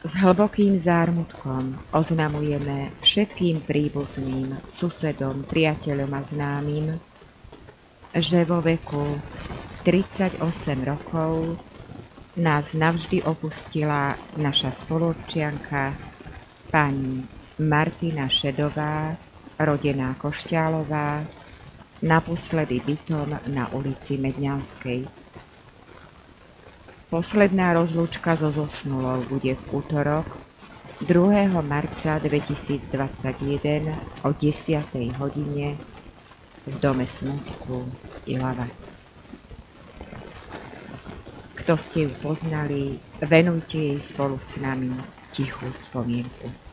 S hlbokým zármutkom oznamujeme všetkým príbuzným, susedom, priateľom a známym, že vo veku 38 rokov nás navždy opustila naša spoluobčianka pani Martina Šedová, rodená Košťálová, naposledy bytom na ulici Medňanskej. Posledná rozlúčka so zosnulou bude v útorok 2. marca 2021 o 10. hodine v Dome smutku Ilava. Kto ste ju poznali, venujte jej spolu s nami tichú spomienku.